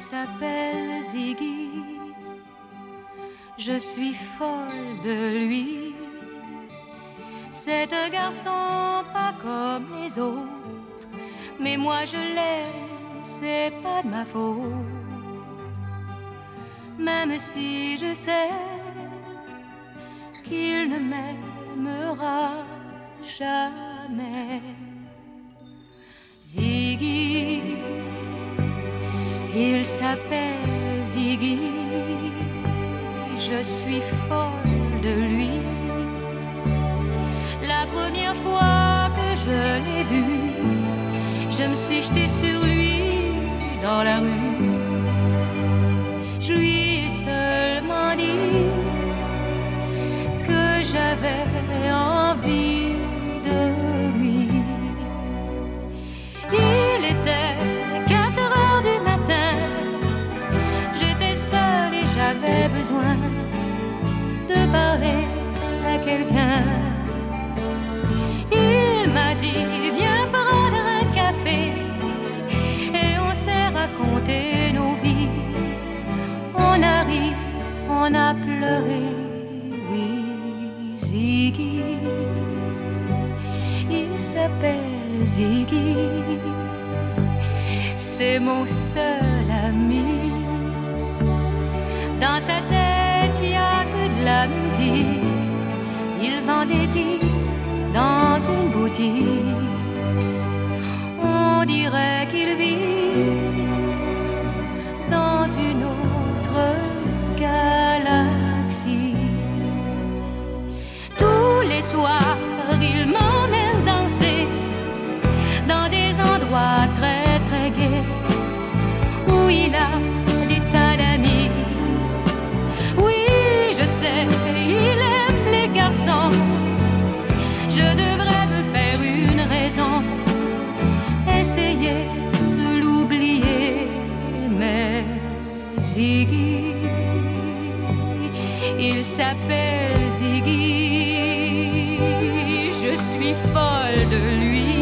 s'appelle Ziggy, je suis folle de lui. C'est un garçon pas comme les autres, mais moi je l'aime, c'est pas de ma faute. Même si je sais qu'il ne m'aimera jamais. Ziggy, il s'appelle Ziggy, je suis folle de lui. La première fois que je l'ai vu, je me suis jetée sur lui dans la rue. Je lui ai seulement dit que j'avais envie de lui. Il était 4 heures du matin, j'étais seule et j'avais besoin de parler à quelqu'un. Il m'a dit viens prendre un café et on s'est raconté nos vies. On a ri, on a pleuré, oui, Ziggy, il s'appelle Ziggy, c'est mon seul ami. Dans sa tête y a que de la musique, il vend des disques dans une boutique. On dirait qu'il vit dans une autre galaxie. Tous les soirs, il m'emmène danser dans des endroits très très gais où il a des tas d'amis. Oui, je sais, il aime les garçons. Je devrais me faire une raison, essayer de l'oublier, mais Ziggy, il s'appelle Ziggy, je suis folle de lui.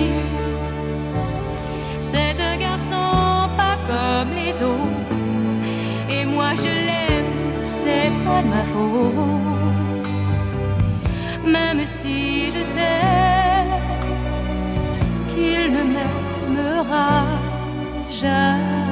C'est un garçon pas comme les autres, et moi je l'aime, c'est pas de ma faute. Même si je sais qu'il ne m'aimera jamais.